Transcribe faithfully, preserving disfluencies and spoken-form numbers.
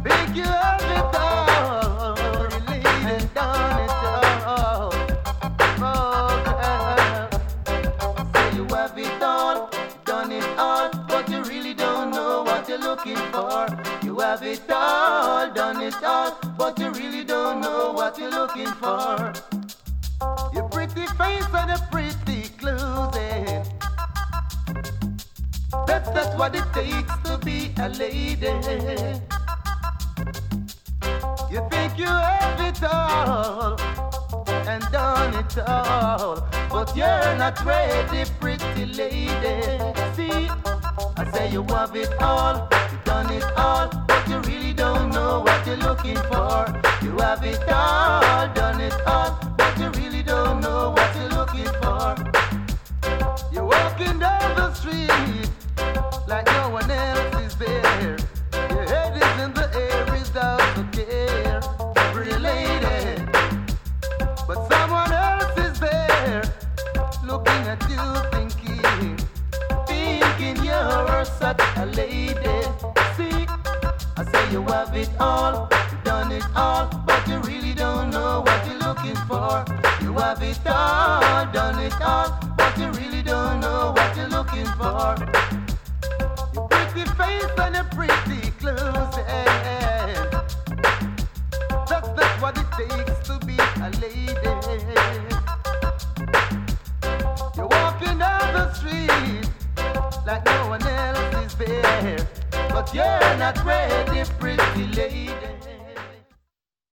Think you have it all, pretty lady, done it all. Oh, girl. Say you have it all, done it all, but you really don't know what you're looking for. You have it all, done it all, but you really don't know what you're looking for. Your pretty face and your pretty clothing, that's that's what it takes to be a lady. You think you have it all and done it all, but you're not ready, pretty lady. See, I say you have it all, you done it all, but you really don't know what you're looking for. You have it all, done it all, but you really don't know what you're looking for. You're walking down the street like no one else is there. Your head is in the air without care, pretty lady. But someone else is there, looking at you, thinking, thinking you're such a lady. See, I say you have it all, you done it all, but you really don't know what you're looking for. You have it all, done it all, but you really don't know what you're looking for. Your pretty face and your pretty clothes, yeah. That's, that's what it takes to be a lady. You're walking down the street like no one else is there, but you're not ready, pretty lady.